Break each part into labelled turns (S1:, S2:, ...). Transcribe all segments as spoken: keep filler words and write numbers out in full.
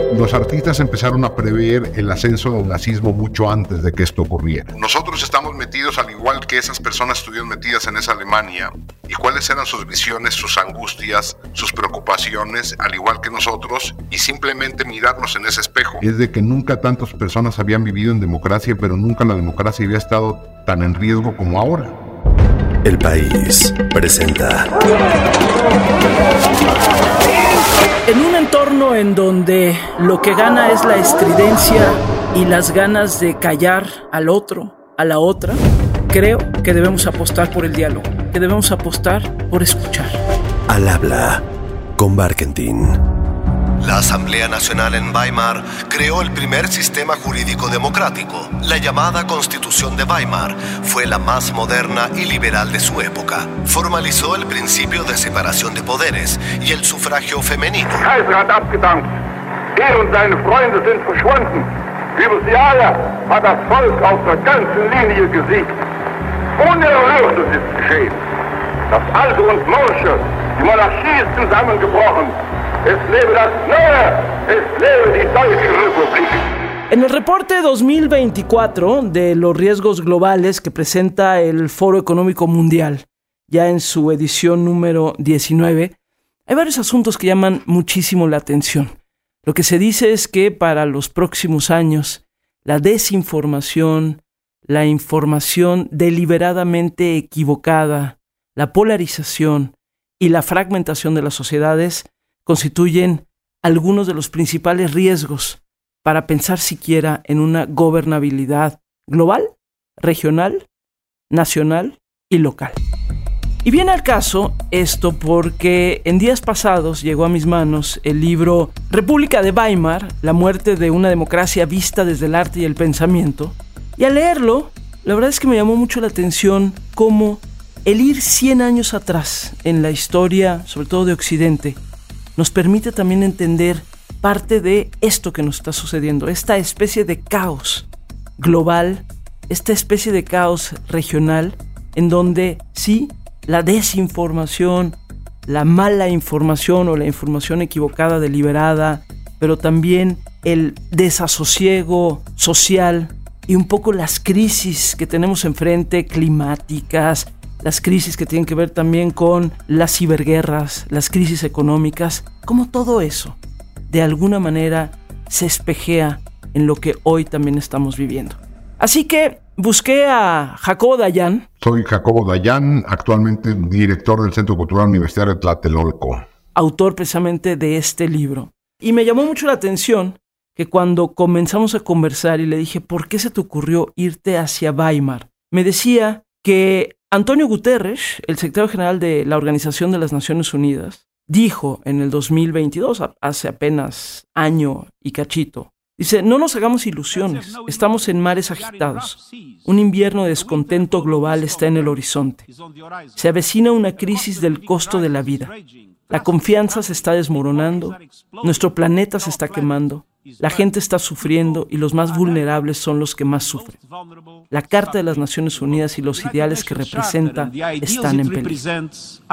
S1: Los artistas empezaron a prever el ascenso del nazismo mucho antes de que esto ocurriera. Nosotros estamos metidos al igual que esas personas estuvieron metidas en esa Alemania, y cuáles eran sus visiones, sus angustias, sus preocupaciones, al igual que nosotros, y simplemente mirarnos en ese espejo. Es de que nunca tantas personas habían vivido en democracia, pero nunca la democracia había estado tan en riesgo como ahora.
S2: El País presenta.
S3: En un entorno en donde lo que gana es la estridencia y las ganas de callar al otro, a la otra, creo que debemos apostar por el diálogo, que debemos apostar por escuchar.
S2: Al habla con Barkentin. La Asamblea Nacional en Weimar creó el primer sistema jurídico democrático. La llamada Constitución de Weimar fue la más moderna y liberal de su época. Formalizó el principio de separación de poderes y el sufragio femenino.
S4: Kaiser hat abgedankt. Er und seine Freunde sind verschwunden. Über sie alle hat das Volk auf der ganzen Linie gesiegt. Unerhört ist geschehen. Das Alte und Morsche, die Monarchie ist zusammengebrochen. Es lebe das Neue, es lebe die Deutsche Republik.
S3: En el reporte dos mil veinticuatro de los riesgos globales que presenta el Foro Económico Mundial, ya en su edición número diecinueve, hay varios asuntos que llaman muchísimo la atención. Lo que se dice es que para los próximos años, la desinformación, la información deliberadamente equivocada, la polarización y la fragmentación de las sociedades constituyen algunos de los principales riesgos para pensar siquiera en una gobernabilidad global, regional, nacional y local. Y viene al caso esto porque en días pasados llegó a mis manos el libro República de Weimar, la muerte de una democracia vista desde el arte y el pensamiento. Y al leerlo, la verdad es que me llamó mucho la atención cómo el ir cien años atrás en la historia, sobre todo de Occidente, nos permite también entender parte de esto que nos está sucediendo, esta especie de caos global, esta especie de caos regional, en donde sí, la desinformación, la mala información o la información equivocada, deliberada, pero también el desasosiego social y un poco las crisis que tenemos enfrente, climáticas, las crisis que tienen que ver también con las ciberguerras, las crisis económicas, como todo eso, de alguna manera, se espejea en lo que hoy también estamos viviendo. Así que busqué a Jacobo Dayan.
S1: Soy Jacobo Dayan, actualmente director del Centro Cultural Universitario de Tlatelolco.
S3: Autor precisamente de este libro. Y me llamó mucho la atención que cuando comenzamos a conversar y le dije, ¿por qué se te ocurrió irte hacia Weimar? Me decía que Antonio Guterres, el secretario general de la Organización de las Naciones Unidas, dijo en el dos mil veintidós, hace apenas año y cachito, dice, no nos hagamos ilusiones, estamos en mares agitados. Un invierno de descontento global está en el horizonte. Se avecina una crisis del costo de la vida. La confianza se está desmoronando, nuestro planeta se está quemando, la gente está sufriendo y los más vulnerables son los que más sufren. La Carta de las Naciones Unidas y los ideales que representa están en peligro.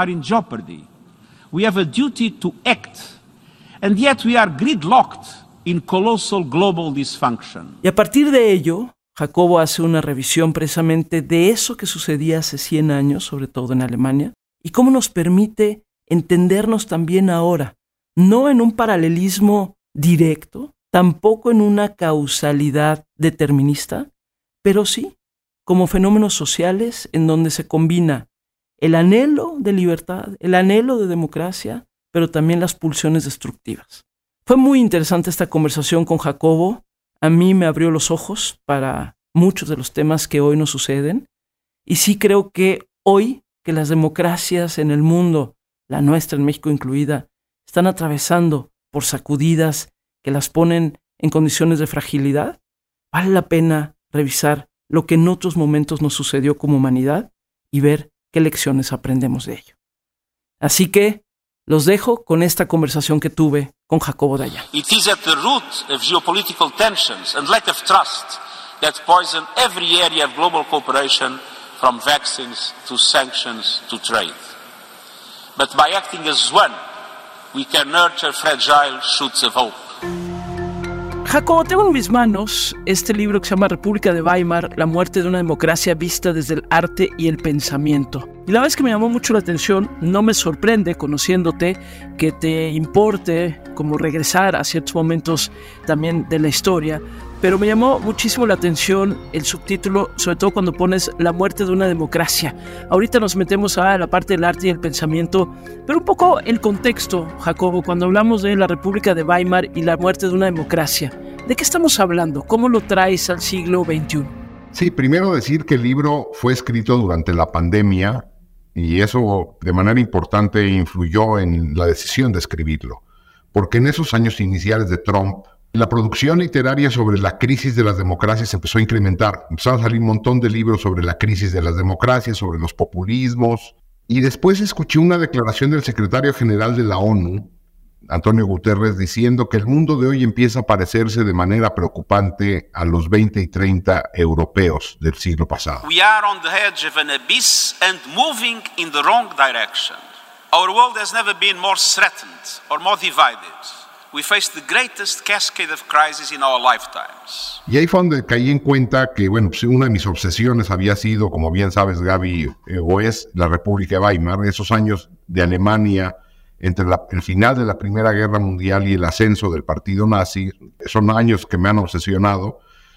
S5: We have a duty to act, and yet we are gridlocked in colossal global dysfunction.
S3: Y a partir de ello, Jacobo hace una revisión precisamente de eso que sucedía hace cien años, sobre todo en Alemania, y cómo nos permite entendernos también ahora, no en un paralelismo directo, tampoco en una causalidad determinista, pero sí como fenómenos sociales en donde se combina el anhelo de libertad, el anhelo de democracia, pero también las pulsiones destructivas. Fue muy interesante esta conversación con Jacobo. A mí me abrió los ojos para muchos de los temas que hoy nos suceden. Y sí creo que hoy que las democracias en el mundo, la nuestra en México incluida, están atravesando por sacudidas que las ponen en condiciones de fragilidad, vale la pena revisar lo que en otros momentos nos sucedió como humanidad y ver qué lecciones aprendemos de ello. Así que los dejo con esta conversación que tuve con Jacobo Dayan.
S5: It is at the root of geopolitical tensions and lack of trust that poison every area of global cooperation, from vaccines to sanctions to trade. But by acting as one, we can nurture fragile shoots of hope.
S3: Jacobo, tengo en mis manos este libro que se llama República de Weimar, la muerte de una democracia vista desde el arte y el pensamiento. Y la verdad es que me llamó mucho la atención, no me sorprende, conociéndote, que te importe como regresar a ciertos momentos también de la historia, pero me llamó muchísimo la atención el subtítulo, sobre todo cuando pones la muerte de una democracia. Ahorita nos metemos a la parte del arte y el pensamiento, pero un poco el contexto, Jacobo, cuando hablamos de la República de Weimar y la muerte de una democracia. ¿De qué estamos hablando? ¿Cómo lo traes al siglo veintiuno?
S1: Sí, primero decir que el libro fue escrito durante la pandemia y eso de manera importante influyó en la decisión de escribirlo, porque en esos años iniciales de Trump, la producción literaria sobre la crisis de las democracias empezó a incrementar. Empezaron a salir un montón de libros sobre la crisis de las democracias, sobre los populismos. Y después escuché una declaración del secretario general de la ONU, Antonio Guterres, diciendo que el mundo de hoy empieza a parecerse de manera preocupante a los veinte y treinta europeos del siglo pasado.
S5: We are on the edge of an abyss and moving in the wrong direction. Our world has never been more threatened or more divided. We face the greatest cascade of crises in our lifetimes.
S1: Y ahí fue donde caí en cuenta que, bueno, pues una de mis obsesiones había sido, como bien sabes, Gaby, eh, o es la República de Weimar, esos años de Alemania entre la, el final de la Primera Guerra Mundial y el ascenso del partido nazi. Son años que me han obsesionado.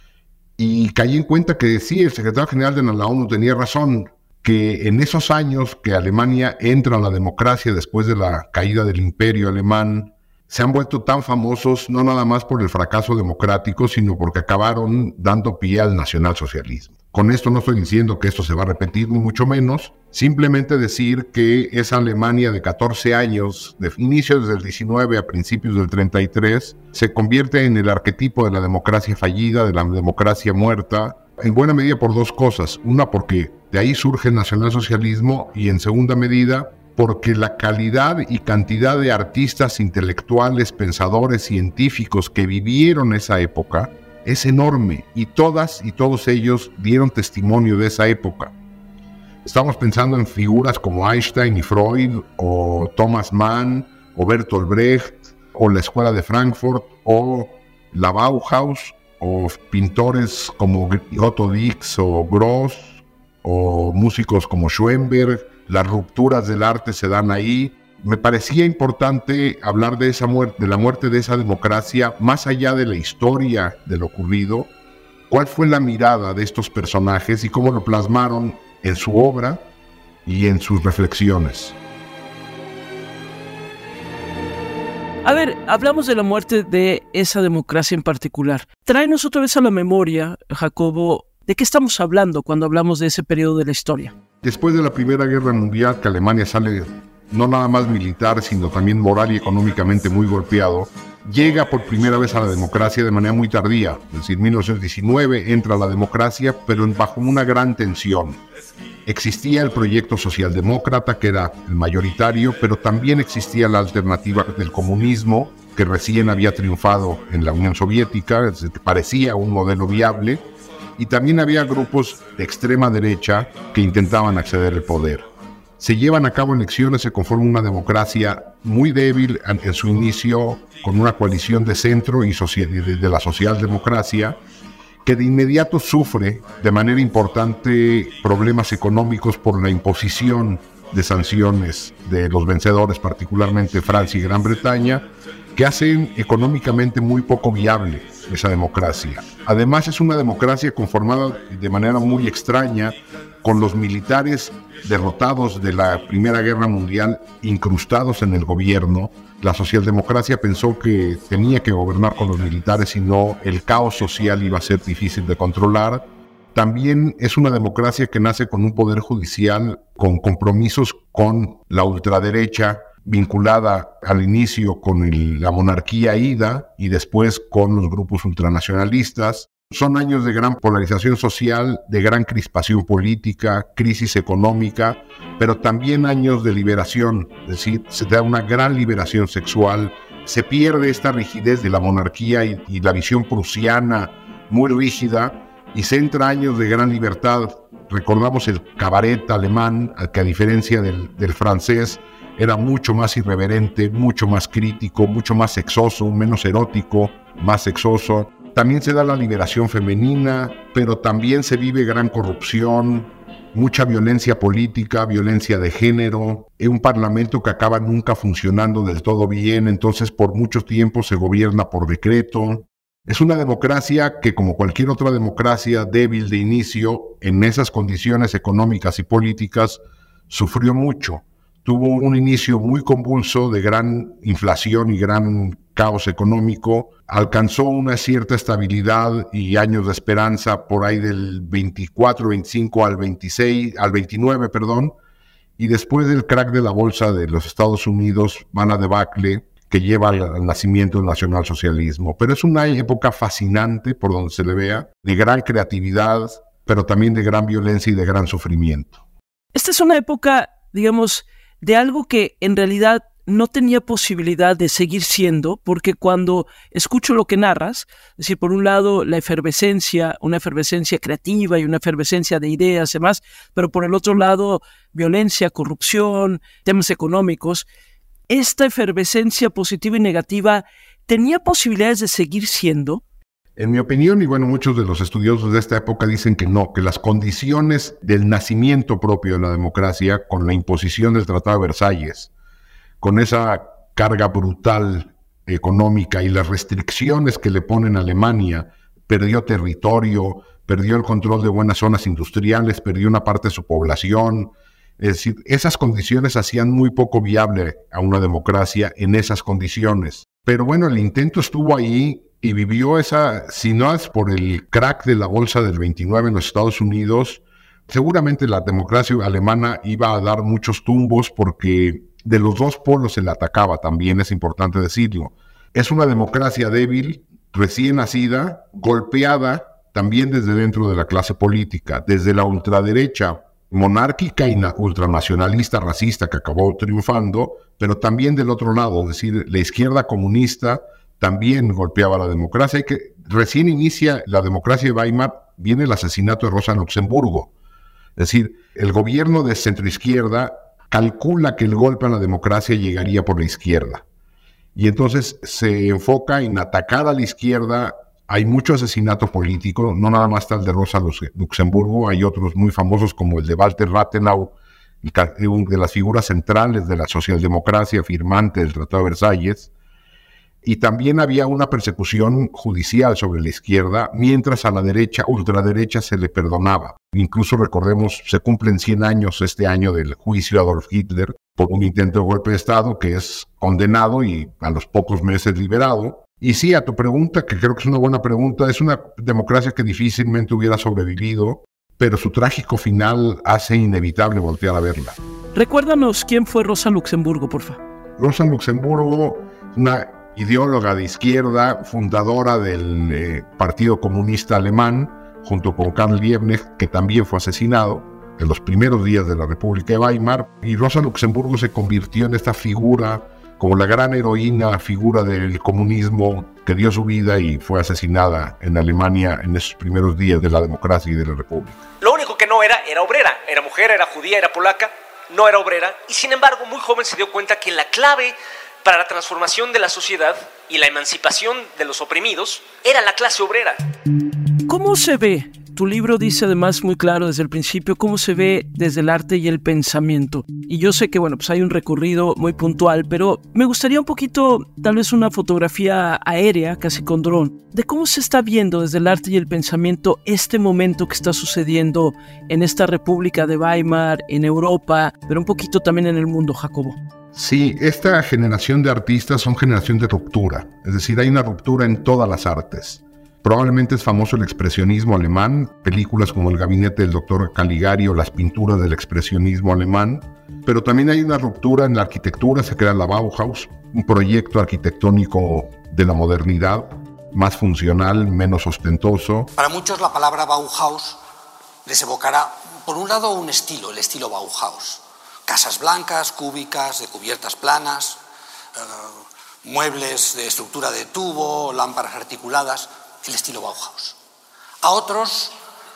S1: Y caí en cuenta que sí, el secretario general de la ONU tenía razón, que en esos años que Alemania entra a la democracia después de la caída del imperio alemán, se han vuelto tan famosos no nada más por el fracaso democrático, sino porque acabaron dando pie al nacionalsocialismo. Con esto no estoy diciendo que esto se va a repetir, ni mucho menos, simplemente decir que esa Alemania de catorce años, de inicios del diecinueve a principios del treinta y tres, se convierte en el arquetipo de la democracia fallida, de la democracia muerta, en buena medida por dos cosas. Una, porque de ahí surge el nacionalsocialismo, y en segunda medida, porque la calidad y cantidad de artistas intelectuales, pensadores, científicos que vivieron esa época es enorme, y todas y todos ellos dieron testimonio de esa época. Estamos pensando en figuras como Einstein y Freud, o Thomas Mann, o Bertolt Brecht, o la Escuela de Frankfurt, o la Bauhaus, o pintores como Otto Dix o Gross, o músicos como Schoenberg. Las rupturas del arte se dan ahí. Me parecía importante hablar de esa muerte, de la muerte de esa democracia, más allá de la historia de lo ocurrido. ¿Cuál fue la mirada de estos personajes y cómo lo plasmaron en su obra y en sus reflexiones?
S3: A ver, hablamos de la muerte de esa democracia en particular. Tráenos otra vez a la memoria, Jacobo, ¿de qué estamos hablando cuando hablamos de ese periodo de la historia?
S1: Después de la Primera Guerra Mundial, que Alemania sale no nada más militar, sino también moral y económicamente muy golpeado, llega por primera vez a la democracia de manera muy tardía. Es decir, en mil novecientos diecinueve entra la democracia, pero bajo una gran tensión. Existía el proyecto socialdemócrata, que era el mayoritario, pero también existía la alternativa del comunismo, que recién había triunfado en la Unión Soviética, es decir, que parecía un modelo viable. Y también había grupos de extrema derecha que intentaban acceder al poder. Se llevan a cabo elecciones, se conforma una democracia muy débil en su inicio, con una coalición de centro y de, de la socialdemocracia, que de inmediato sufre de manera importante problemas económicos por la imposición de sanciones de los vencedores, particularmente Francia y Gran Bretaña, que hacen económicamente muy poco viable esa democracia. Además, es una democracia conformada de manera muy extraña, con los militares derrotados de la Primera Guerra Mundial incrustados en el gobierno. La socialdemocracia pensó que tenía que gobernar con los militares, si no el caos social iba a ser difícil de controlar. También es una democracia que nace con un poder judicial con compromisos con la ultraderecha, vinculada al inicio con el, la monarquía ida y después con los grupos ultranacionalistas. Son años de gran polarización social, de gran crispación política, crisis económica, pero también años de liberación, es decir, se da una gran liberación sexual, se pierde esta rigidez de la monarquía y, y la visión prusiana muy rígida, y se entra años de gran libertad. Recordamos el cabaret alemán, que a diferencia del, del francés, era mucho más irreverente, mucho más crítico, mucho más sexoso, menos erótico. más sexoso. También se da la liberación femenina, pero también se vive gran corrupción, mucha violencia política, violencia de género, un parlamento que acaba nunca funcionando del todo bien, entonces por mucho tiempo se gobierna por decreto. Es una democracia que, como cualquier otra democracia débil de inicio, en esas condiciones económicas y políticas, sufrió mucho. Tuvo un inicio muy convulso de gran inflación y gran caos económico, alcanzó una cierta estabilidad y años de esperanza por ahí del veinticuatro, veinticinco al veintiséis, al veintinueve, perdón, y después del crack de la bolsa de los Estados Unidos van a debacle que lleva al, al nacimiento del nacionalsocialismo. Pero es una época fascinante, por donde se le vea, de gran creatividad, pero también de gran violencia y de gran sufrimiento.
S3: Esta es una época, digamos, de algo que en realidad no tenía posibilidad de seguir siendo, porque cuando escucho lo que narras, es decir, por un lado la efervescencia, una efervescencia creativa y una efervescencia de ideas y demás, pero por el otro lado violencia, corrupción, temas económicos, esta efervescencia positiva y negativa tenía posibilidades de seguir siendo.
S1: En mi opinión, y bueno, muchos de los estudiosos de esta época dicen que no, que las condiciones del nacimiento propio de la democracia, con la imposición del Tratado de Versalles, con esa carga brutal económica y las restricciones que le ponen a Alemania, perdió territorio, perdió el control de buenas zonas industriales, perdió una parte de su población. Es decir, esas condiciones hacían muy poco viable a una democracia en esas condiciones. Pero bueno, el intento estuvo ahí y vivió esa, si no es por el crack de la bolsa del veintinueve en los Estados Unidos, seguramente la democracia alemana iba a dar muchos tumbos porque de los dos polos se le atacaba también, es importante decirlo. Es una democracia débil, recién nacida, golpeada también desde dentro de la clase política, desde la ultraderecha monárquica y ultranacionalista racista que acabó triunfando, pero también del otro lado, es decir, la izquierda comunista también golpeaba la democracia, y que recién inicia la democracia de Weimar, viene el asesinato de Rosa Luxemburgo. Es decir, el gobierno de centroizquierda calcula que el golpe a la democracia llegaría por la izquierda. Y entonces se enfoca en atacar a la izquierda. Hay mucho asesinato político, no nada más está el de Rosa Luxemburgo, hay otros muy famosos como el de Walter Rathenau, una de las figuras centrales de la socialdemocracia, firmante del Tratado de Versalles. Y también había una persecución judicial sobre la izquierda, mientras a la derecha, ultraderecha, se le perdonaba. Incluso recordemos, se cumplen cien años este año del juicio a Adolf Hitler por un intento de golpe de Estado que es condenado y a los pocos meses liberado. Y sí, a tu pregunta, que creo que es una buena pregunta, es una democracia que difícilmente hubiera sobrevivido, pero su trágico final hace inevitable voltear a verla.
S3: Recuérdanos quién fue Rosa Luxemburgo, por favor.
S1: Rosa Luxemburgo, una ideóloga de izquierda, fundadora del eh, Partido Comunista Alemán, junto con Karl Liebknecht, que también fue asesinado en los primeros días de la República de Weimar. Y Rosa Luxemburgo se convirtió en esta figura, como la gran heroína, figura del comunismo, que dio su vida y fue asesinada en Alemania en esos primeros días de la democracia y de la República.
S6: Lo único que no era, era obrera. Era mujer, era judía, era polaca, no era obrera. Y sin embargo, muy joven se dio cuenta que la clave para la transformación de la sociedad y la emancipación de los oprimidos era la clase obrera.
S3: ¿Cómo se ve? Tu libro dice además muy claro desde el principio cómo se ve desde el arte y el pensamiento. Y yo sé que, bueno, pues hay un recorrido muy puntual, pero me gustaría un poquito, tal vez una fotografía aérea, casi con dron, de cómo se está viendo desde el arte y el pensamiento este momento que está sucediendo en esta República de Weimar, en Europa, pero un poquito también en el mundo, Jacobo.
S1: Sí, esta generación de artistas son generación de ruptura, es decir, hay una ruptura en todas las artes. Probablemente es famoso el expresionismo alemán, películas como El gabinete del doctor Caligari o las pinturas del expresionismo alemán, pero también hay una ruptura en la arquitectura, se crea la Bauhaus, un proyecto arquitectónico de la modernidad, más funcional, menos ostentoso.
S7: Para muchos la palabra Bauhaus les evocará, por un lado, un estilo, el estilo Bauhaus. Casas blancas, cúbicas, de cubiertas planas, eh, muebles de estructura de tubo, lámparas articuladas, el estilo Bauhaus. A otros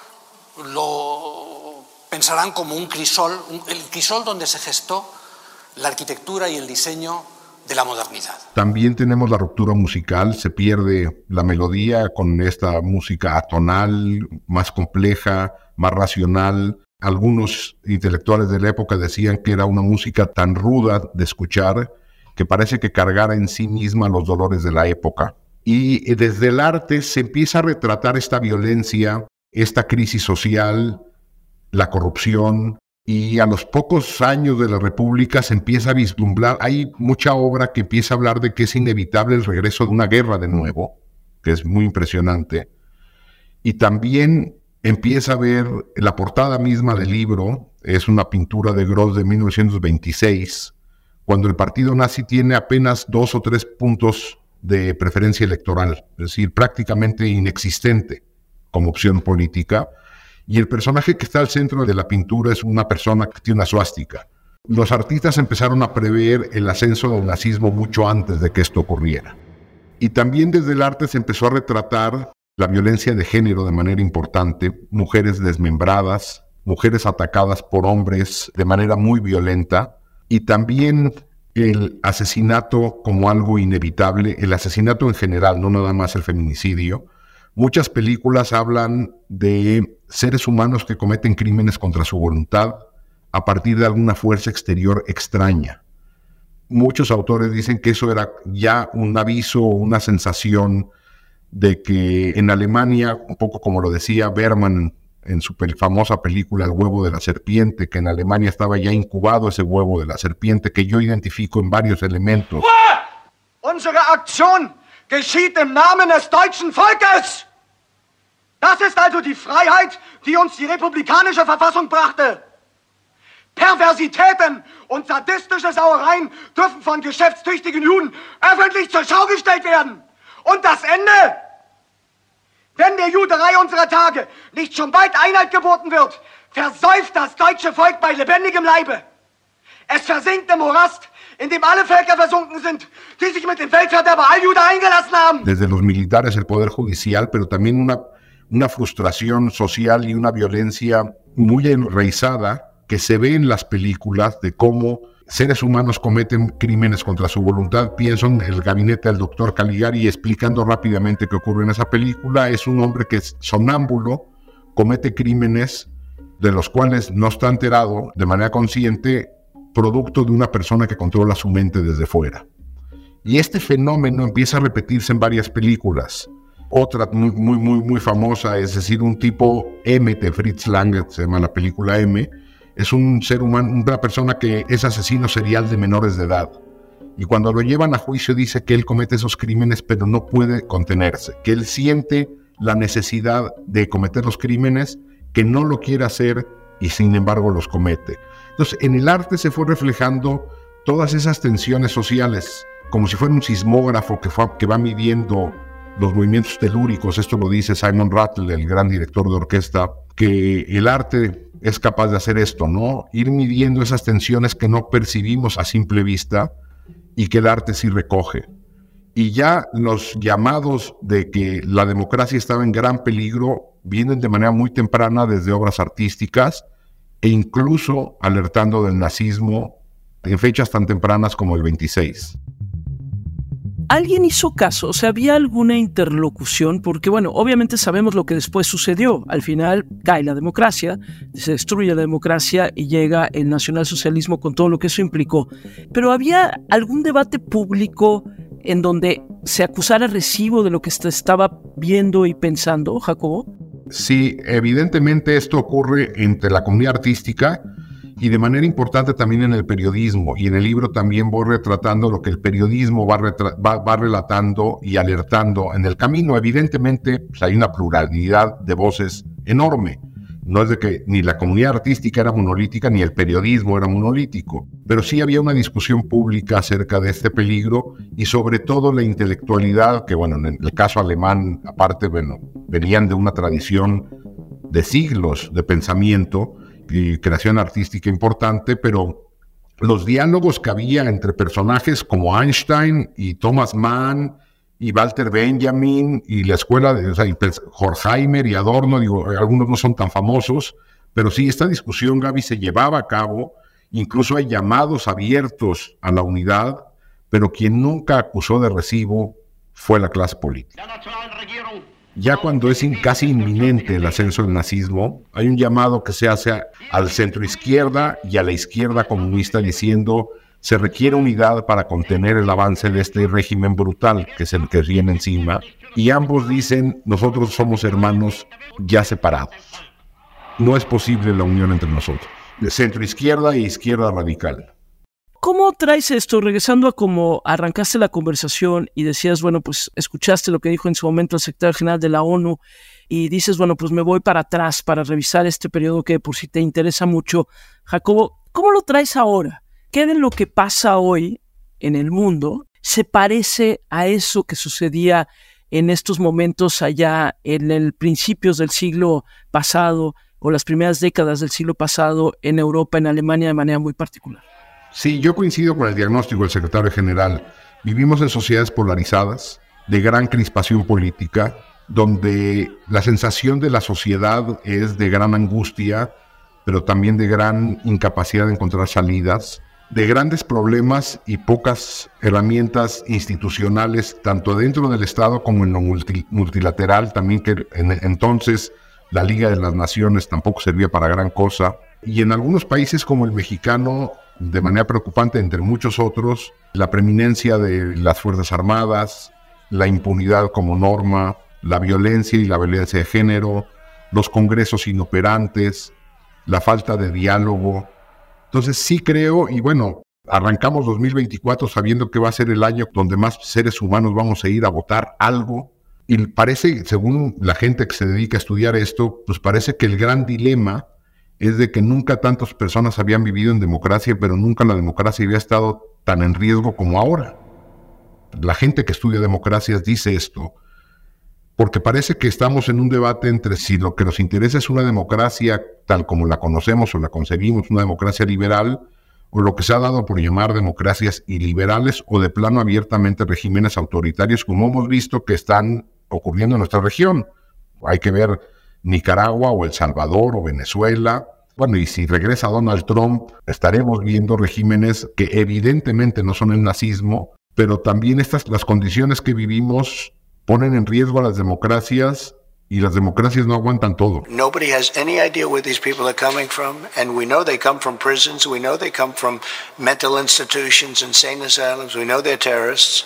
S7: lo pensarán como un crisol, un, el crisol donde se gestó la arquitectura y el diseño de la modernidad.
S1: También tenemos la ruptura musical, se pierde la melodía con esta música atonal, más compleja, más racional. Algunos intelectuales de la época decían que era una música tan ruda de escuchar que parece que cargara en sí misma los dolores de la época. Y desde el arte se empieza a retratar esta violencia, esta crisis social, la corrupción, y a los pocos años de la República se empieza a vislumbrar, hay mucha obra que empieza a hablar de que es inevitable el regreso de una guerra de nuevo, que es muy impresionante, y también empieza a ver la portada misma del libro, es una pintura de Gross de mil novecientos veintiséis, cuando el partido nazi tiene apenas dos o tres puntos de preferencia electoral, es decir, prácticamente inexistente como opción política. Y el personaje que está al centro de la pintura es una persona que tiene una suástica. Los artistas empezaron a prever el ascenso del nazismo mucho antes de que esto ocurriera. Y también desde el arte se empezó a retratar la violencia de género de manera importante, mujeres desmembradas, mujeres atacadas por hombres de manera muy violenta, y también el asesinato como algo inevitable, el asesinato en general, no nada más el feminicidio. Muchas películas hablan de seres humanos que cometen crímenes contra su voluntad a partir de alguna fuerza exterior extraña. Muchos autores dicen que eso era ya un aviso o una sensación de que en Alemania, un poco como lo decía Bergman en su famosa película El huevo de la serpiente, que en Alemania estaba ya incubado ese huevo de la serpiente, que yo identifico en varios elementos.
S8: Unsere Aktion geschieht im Namen des deutschen Volkes. Das ist also die Freiheit, die uns die republikanische Verfassung brachte. Perversitäten und sadistische Sauereien dürfen von geschäftstüchtigen Juden öffentlich zur Schau gestellt werden. Und das Ende? Wenn der Juderei unserer Tage nicht schon bald Einhalt geboten wird, versäuft das deutsche Volk bei lebendigem Leibe. Es versinkt im Morast, in dem alle Völker versunken sind, die sich mit dem Weltverderber Alljude eingelassen haben.
S1: Desde los militares, el poder judicial, pero también una, una frustración social y una violencia muy enraizada que se ve en las películas de cómo seres humanos cometen crímenes contra su voluntad. Pienso en El gabinete del doctor Caligari, explicando rápidamente qué ocurre en esa película. Es un hombre que es sonámbulo, comete crímenes de los cuales no está enterado de manera consciente, producto de una persona que controla su mente desde fuera. Y este fenómeno empieza a repetirse en varias películas. Otra muy, muy, muy, muy famosa, es decir, un tipo M de Fritz Lang, se llama la película M, es un ser humano, una persona que es asesino serial de menores de edad. Y cuando lo llevan a juicio dice que él comete esos crímenes, pero no puede contenerse, que él siente la necesidad de cometer los crímenes, que no lo quiere hacer y sin embargo los comete. Entonces, en el arte se fue reflejando todas esas tensiones sociales, como si fuera un sismógrafo que, fue, que va midiendo los movimientos telúricos. Esto lo dice Simon Rattle, el gran director de orquesta, que el arte es capaz de hacer esto, ¿no? Ir midiendo esas tensiones que no percibimos a simple vista y que el arte sí recoge. Y ya los llamados de que la democracia estaba en gran peligro vienen de manera muy temprana desde obras artísticas e incluso alertando del nazismo en fechas tan tempranas como el veintiséis.
S3: ¿Alguien hizo caso? O sea, ¿había alguna interlocución? Porque, bueno, obviamente sabemos lo que después sucedió. Al final cae la democracia, se destruye la democracia y llega el nacionalsocialismo con todo lo que eso implicó. Pero ¿había algún debate público en donde se acusara recibo de lo que se estaba viendo y pensando, Jacobo?
S1: Sí, evidentemente esto ocurre entre la comunidad artística y de manera importante también en el periodismo, y en el libro también voy retratando lo que el periodismo va, retra- va, va relatando y alertando en el camino. Evidentemente pues hay una pluralidad de voces enorme, no es de que ni la comunidad artística era monolítica ni el periodismo era monolítico, pero sí había una discusión pública acerca de este peligro y sobre todo la intelectualidad, que bueno, en el caso alemán aparte, bueno, venían de una tradición de siglos de pensamiento y creación artística importante, pero los diálogos que había entre personajes como Einstein y Thomas Mann y Walter Benjamin y la escuela de o sea, Horkheimer y Adorno, digo, algunos no son tan famosos, pero sí, esta discusión, Gaby, se llevaba a cabo, incluso hay llamados abiertos a la unidad pero quien nunca acusó de recibo fue la clase política. Ya cuando es casi inminente el ascenso del nazismo, hay un llamado que se hace al centro izquierda y a la izquierda comunista diciendo se requiere unidad para contener el avance de este régimen brutal que es el que viene encima, y ambos dicen nosotros somos hermanos ya separados. No es posible la unión entre nosotros, de centro izquierda e izquierda radical.
S3: ¿Cómo traes esto? Regresando a cómo arrancaste la conversación y decías, bueno, pues escuchaste lo que dijo en su momento el secretario general de la ONU y dices, bueno, pues me voy para atrás para revisar este periodo que por si te interesa mucho. Jacobo, ¿cómo lo traes ahora? ¿Qué de lo que pasa hoy en el mundo se parece a eso que sucedía en estos momentos allá en el principios del siglo pasado o las primeras décadas del siglo pasado en Europa, en Alemania de manera muy particular?
S1: Sí, yo coincido con el diagnóstico del secretario general. Vivimos en sociedades polarizadas, de gran crispación política, donde la sensación de la sociedad es de gran angustia, pero también de gran incapacidad de encontrar salidas, de grandes problemas y pocas herramientas institucionales, tanto dentro del Estado como en lo multi- multilateral, también que en, entonces la Liga de las Naciones tampoco servía para gran cosa. Y en algunos países como el mexicano, de manera preocupante, entre muchos otros, la preeminencia de las Fuerzas Armadas, la impunidad como norma, la violencia y la violencia de género, los congresos inoperantes, la falta de diálogo. Entonces sí creo, y bueno, arrancamos dos mil veinticuatro sabiendo que va a ser el año donde más seres humanos vamos a ir a votar algo, y parece, según la gente que se dedica a estudiar esto, pues parece que el gran dilema es de que nunca tantas personas habían vivido en democracia, pero nunca la democracia había estado tan en riesgo como ahora. La gente que estudia democracias dice esto, porque parece que estamos en un debate entre si lo que nos interesa es una democracia tal como la conocemos o la concebimos, una democracia liberal, o lo que se ha dado por llamar democracias iliberales, o de plano abiertamente regímenes autoritarios, como hemos visto que están ocurriendo en nuestra región. Hay que ver Nicaragua o El Salvador o Venezuela. Bueno, y si regresa Donald Trump, estaremos viendo regímenes que evidentemente no son el nazismo, pero también estas, las condiciones que vivimos ponen en riesgo a las democracias, y las democracias no aguantan todo.
S9: Nobody has any idea where these people are coming from, and we know they come from prisons, we know they come from mental institutions, insane asylums, we know they're terrorists.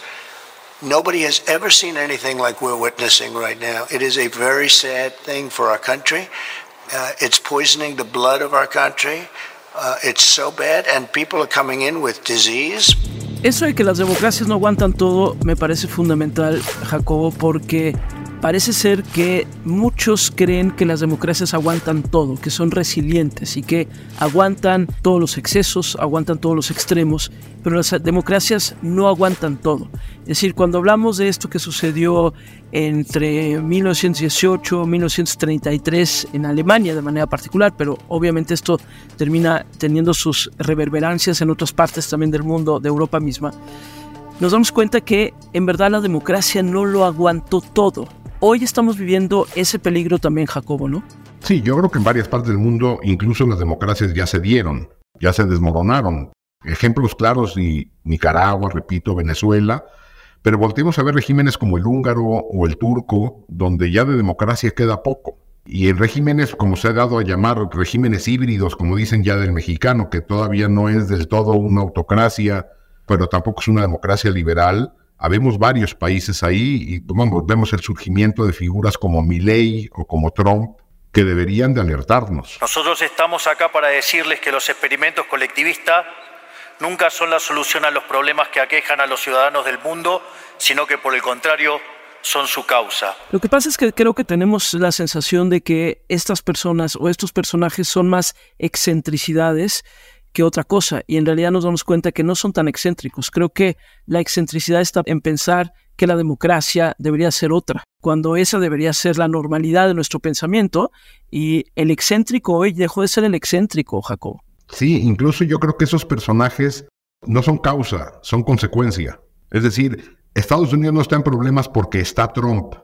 S9: Nobody has ever seen anything like we're witnessing right now. It is a very sad thing for our country. Uh, it's poisoning the blood of our country. Uh, it's so bad, and people are coming in with disease.
S3: Eso de que las democracias no aguantan todo me parece fundamental, Jacobo, porque parece ser que muchos creen que las democracias aguantan todo, que son resilientes y que aguantan todos los excesos, aguantan todos los extremos, pero las democracias no aguantan todo. Es decir, cuando hablamos de esto que sucedió entre mil novecientos dieciocho y mil novecientos treinta y tres en Alemania de manera particular, pero obviamente esto termina teniendo sus reverberancias en otras partes también del mundo, de Europa misma, nos damos cuenta que en verdad la democracia no lo aguantó todo. Hoy estamos viviendo ese peligro también, Jacobo, ¿no?
S1: Sí, yo creo que en varias partes del mundo incluso las democracias ya se dieron, ya se desmoronaron. Ejemplos claros y Nicaragua, repito, Venezuela, pero volteemos a ver regímenes como el húngaro o el turco, donde ya de democracia queda poco. Y en regímenes, como se ha dado a llamar, regímenes híbridos, como dicen ya del mexicano, que todavía no es del todo una autocracia, pero tampoco es una democracia liberal. Habemos varios países ahí y vamos, vemos el surgimiento de figuras como Milei o como Trump que deberían de alertarnos.
S10: Nosotros estamos acá para decirles que los experimentos colectivistas nunca son la solución a los problemas que aquejan a los ciudadanos del mundo, sino que por el contrario son su causa.
S3: Lo que pasa es que creo que tenemos la sensación de que estas personas o estos personajes son más excentricidades que otra cosa, y en realidad nos damos cuenta que no son tan excéntricos. Creo que la excentricidad está en pensar que la democracia debería ser otra, cuando esa debería ser la normalidad de nuestro pensamiento, y el excéntrico hoy dejó de ser el excéntrico, Jacob.
S1: Sí, incluso yo creo que esos personajes no son causa, son consecuencia. Es decir, Estados Unidos no está en problemas porque está Trump,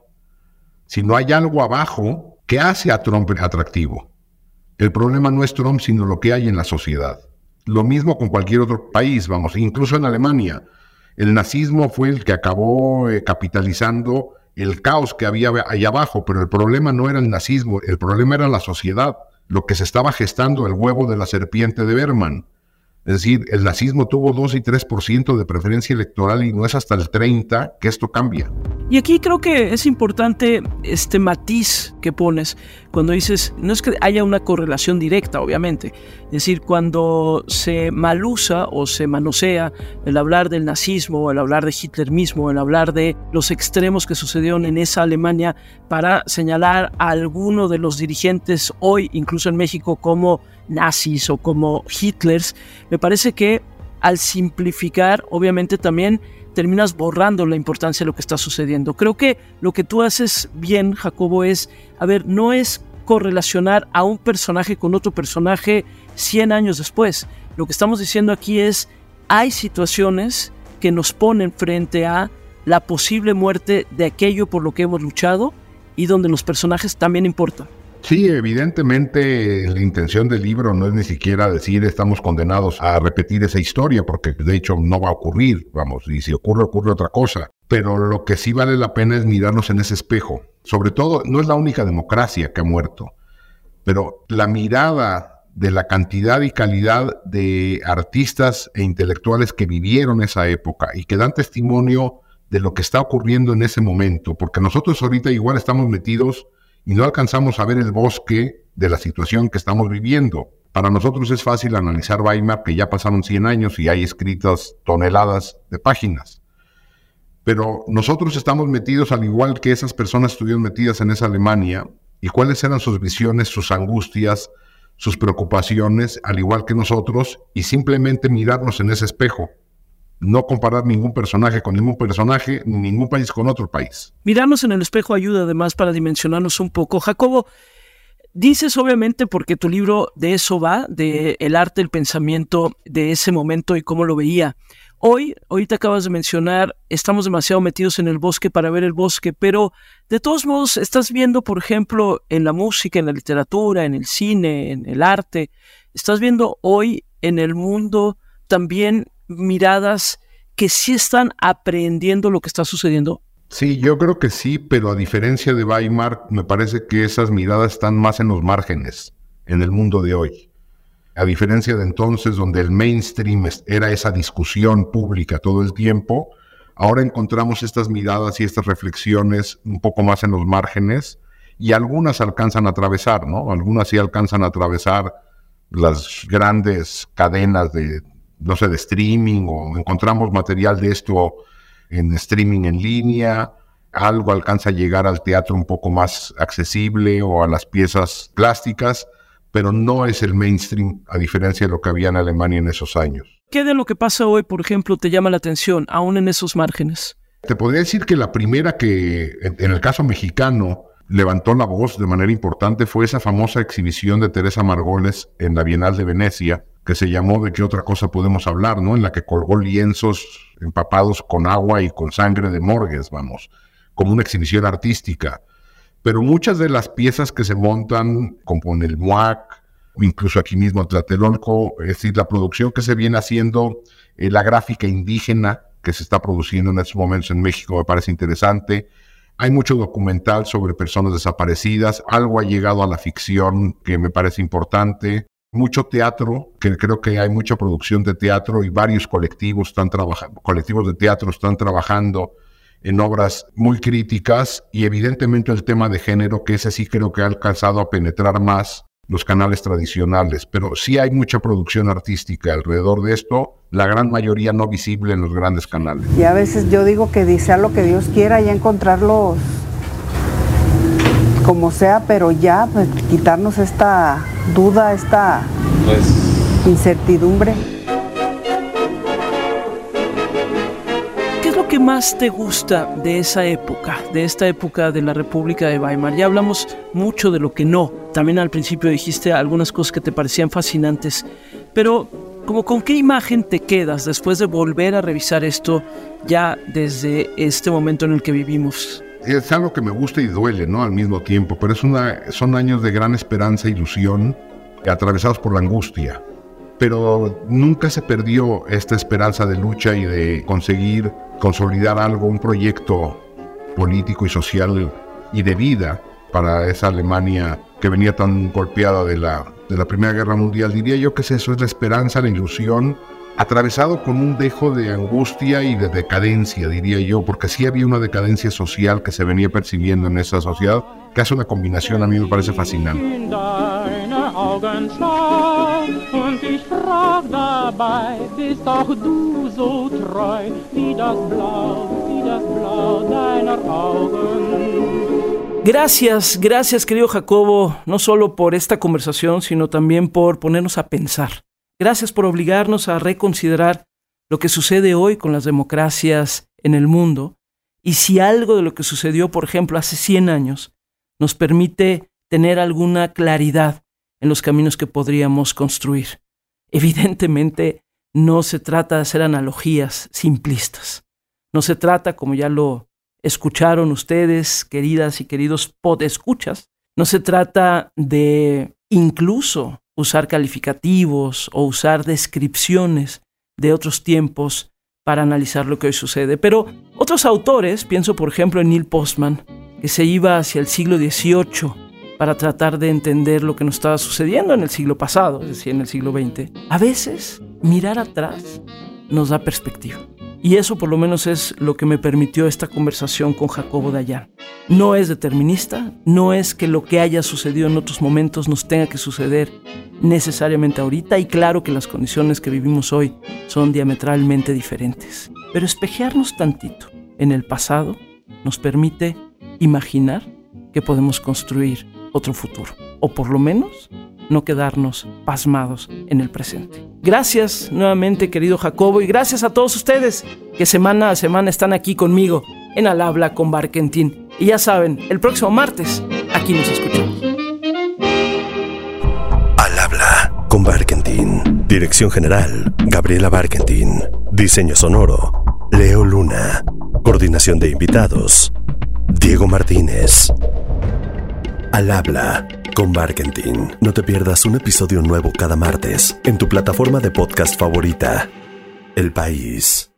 S1: sino hay algo abajo que hace a Trump atractivo. El problema no es Trump, sino lo que hay en la sociedad. Lo mismo con cualquier otro país, vamos, incluso en Alemania. El nazismo fue el que acabó eh, capitalizando el caos que había ahí abajo, pero el problema no era el nazismo, el problema era la sociedad, lo que se estaba gestando, el huevo de la serpiente de Berman. Es decir, el nazismo tuvo dos y tres por ciento de preferencia electoral y no es hasta el treinta por ciento que esto cambia.
S3: Y aquí creo que es importante este matiz que pones cuando dices, no es que haya una correlación directa, obviamente. Es decir, cuando se malusa o se manosea el hablar del nazismo, el hablar de Hitler mismo, el hablar de los extremos que sucedieron en esa Alemania para señalar a alguno de los dirigentes hoy, incluso en México, como nazis o como Hitlers, me parece que al simplificar, obviamente también terminas borrando la importancia de lo que está sucediendo. Creo que lo que tú haces bien, Jacobo, es, a ver, no es correlacionar a un personaje con otro personaje cien años después. Lo que estamos diciendo aquí es, hay situaciones que nos ponen frente a la posible muerte de aquello por lo que hemos luchado y donde los personajes también importan.
S1: Sí, evidentemente la intención del libro no es ni siquiera decir estamos condenados a repetir esa historia, porque de hecho no va a ocurrir, vamos, y si ocurre, ocurre otra cosa. Pero lo que sí vale la pena es mirarnos en ese espejo. Sobre todo, no es la única democracia que ha muerto, pero la mirada de la cantidad y calidad de artistas e intelectuales que vivieron esa época y que dan testimonio de lo que está ocurriendo en ese momento, porque nosotros ahorita igual estamos metidos y no alcanzamos a ver el bosque de la situación que estamos viviendo. Para nosotros es fácil analizar Weimar, que ya pasaron cien años y hay escritas toneladas de páginas. Pero nosotros estamos metidos al igual que esas personas estuvieron metidas en esa Alemania, y cuáles eran sus visiones, sus angustias, sus preocupaciones, al igual que nosotros, y simplemente mirarnos en ese espejo. No comparar ningún personaje con ningún personaje, ni ningún país con otro país.
S3: Mirarnos en el espejo ayuda además para dimensionarnos un poco. Jacobo, dices obviamente, porque tu libro de eso va, de el arte, el pensamiento de ese momento y cómo lo veía. Hoy, ahorita acabas de mencionar, estamos demasiado metidos en el bosque para ver el bosque, pero de todos modos estás viendo, por ejemplo, en la música, en la literatura, en el cine, en el arte, estás viendo hoy en el mundo también miradas que sí están aprehendiendo lo que está sucediendo.
S1: Sí, yo creo que sí, pero a diferencia de Weimar, me parece que esas miradas están más en los márgenes, en el mundo de hoy. A diferencia de entonces, donde el mainstream era esa discusión pública todo el tiempo, ahora encontramos estas miradas y estas reflexiones un poco más en los márgenes, y algunas alcanzan a atravesar, ¿no? Algunas sí alcanzan a atravesar las grandes cadenas de no sé, de streaming, o encontramos material de esto en streaming en línea, algo alcanza a llegar al teatro un poco más accesible o a las piezas plásticas, pero no es el mainstream, a diferencia de lo que había en Alemania en esos años.
S3: ¿Qué de lo que pasa hoy, por ejemplo, te llama la atención, aún en esos márgenes?
S1: Te podría decir que la primera que, en el caso mexicano, levantó la voz de manera importante fue esa famosa exhibición de Teresa Margoles en la Bienal de Venecia, que se llamó ¿De qué otra cosa podemos hablar?, ¿no? En la que colgó lienzos empapados con agua y con sangre de morgues, vamos, como una exhibición artística. Pero muchas de las piezas que se montan, como en el M U A C, incluso aquí mismo en Tlatelolco, es decir, la producción que se viene haciendo, eh, la gráfica indígena que se está produciendo en estos momentos en México, me parece interesante. Hay mucho documental sobre personas desaparecidas, algo ha llegado a la ficción que me parece importante. Mucho teatro, que creo que hay mucha producción de teatro y varios colectivos están trabajando, colectivos de teatro están trabajando en obras muy críticas, y evidentemente el tema de género, que ese sí creo que ha alcanzado a penetrar más los canales tradicionales, pero sí hay mucha producción artística alrededor de esto, la gran mayoría no visible en los grandes canales.
S11: Y a veces yo digo que sea lo que Dios quiera, ya encontrarlos como sea, pero ya pues, quitarnos esta duda, esta pues... incertidumbre.
S3: ¿Qué es lo que más te gusta de esa época, de esta época de la República de Weimar? Ya hablamos mucho de lo que no. También al principio dijiste algunas cosas que te parecían fascinantes, pero ¿cómo con qué imagen te quedas después de volver a revisar esto ya desde este momento en el que vivimos?
S1: Es algo que me gusta y duele, ¿no? Al mismo tiempo, pero es una, son años de gran esperanza e ilusión, atravesados por la angustia. pero nunca se perdió esta esperanza de lucha y de conseguir consolidar algo, un proyecto político y social y de vida para esa Alemania que venía tan golpeada de la, de la Primera Guerra Mundial. Diría yo que eso es la esperanza, la ilusión, atravesado con un dejo de angustia y de decadencia, diría yo, porque sí había una decadencia social que se venía percibiendo en esa sociedad, que hace una combinación, a mí me parece fascinante.
S3: Gracias, gracias querido Jacobo, no solo por esta conversación, sino también por ponernos a pensar. Gracias por obligarnos a reconsiderar lo que sucede hoy con las democracias en el mundo y si algo de lo que sucedió, por ejemplo, hace cien años, nos permite tener alguna claridad en los caminos que podríamos construir. Evidentemente, no se trata de hacer analogías simplistas. No se trata, como ya lo escucharon ustedes, queridas y queridos podescuchas, no se trata de incluso usar calificativos o usar descripciones de otros tiempos para analizar lo que hoy sucede. Pero otros autores, pienso por ejemplo en Neil Postman, que se iba hacia el siglo dieciocho para tratar de entender lo que nos estaba sucediendo en el siglo pasado, es decir, en el siglo veinte. A veces, mirar atrás nos da perspectiva. Y eso por lo menos es lo que me permitió esta conversación con Jacobo Dayan. No es determinista, no es que lo que haya sucedido en otros momentos nos tenga que suceder necesariamente ahorita, y claro que las condiciones que vivimos hoy son diametralmente diferentes. Pero espejearnos tantito en el pasado nos permite imaginar que podemos construir otro futuro, o por lo menos no quedarnos pasmados en el presente. Gracias nuevamente, querido Jacobo, y gracias a todos ustedes que semana a semana están aquí conmigo en Al Habla con Barkentin. Y ya saben, el próximo martes aquí nos escuchamos.
S2: Al Habla con Barkentin. Dirección General, Gabriela Barkentin. Diseño sonoro, Leo Luna. Coordinación de invitados, Diego Martínez. Al Habla con Barkentin. No te pierdas un episodio nuevo cada martes en tu plataforma de podcast favorita. El País.